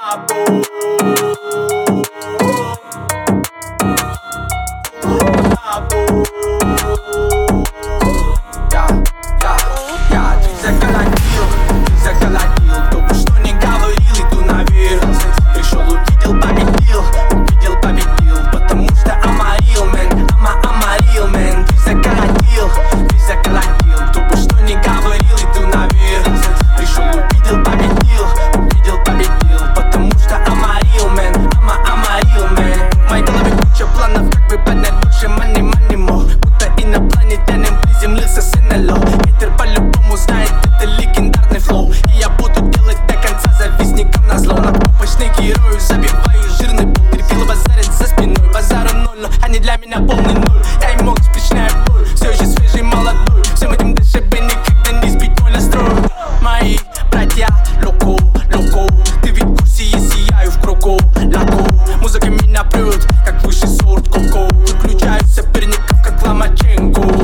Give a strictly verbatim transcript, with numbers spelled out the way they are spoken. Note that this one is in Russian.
Хейтер по-любому знает, это легендарный флоу. И я буду делать до конца завистникам назло. На попочный герою забиваю жирный пол. Терпила базарит за спиной, базара ноль, но они для меня полный ноль. Я им молод, причиняю боль, все еще свежий, молодой. Всем этим дальше бы никогда не сбить мой настрой. Мои братья локо, локо, ты ведь в курсе, я сияю в кроко, лако. Музыка меня прет, как высший сорт коко. Выключаю соперников, как Ломаченко.